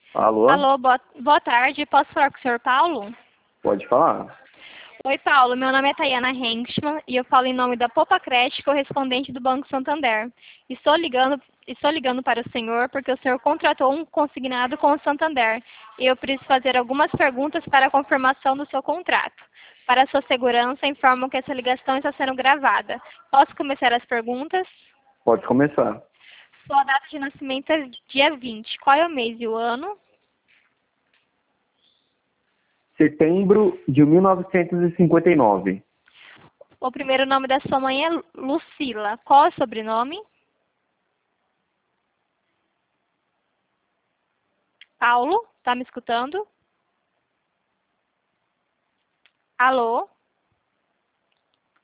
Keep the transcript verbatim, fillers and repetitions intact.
Alô? Alô, boa, boa tarde. Posso falar com o senhor Paulo? Pode falar. Oi, Paulo. Meu nome é Tayana Henschmann e eu falo em nome da Popacred, correspondente do Banco Santander. Estou ligando, estou ligando para o senhor porque o senhor contratou um consignado com o Santander e eu preciso fazer algumas perguntas para a confirmação do seu contrato. Para sua segurança, informo que essa ligação está sendo gravada. Posso começar as perguntas? Pode começar. Sua data de nascimento é dia vinte. Qual é o mês e o ano? Setembro de mil novecentos e cinquenta e nove. O primeiro nome da sua mãe é Lucila. Qual é o sobrenome? Paulo, tá me escutando? Alô?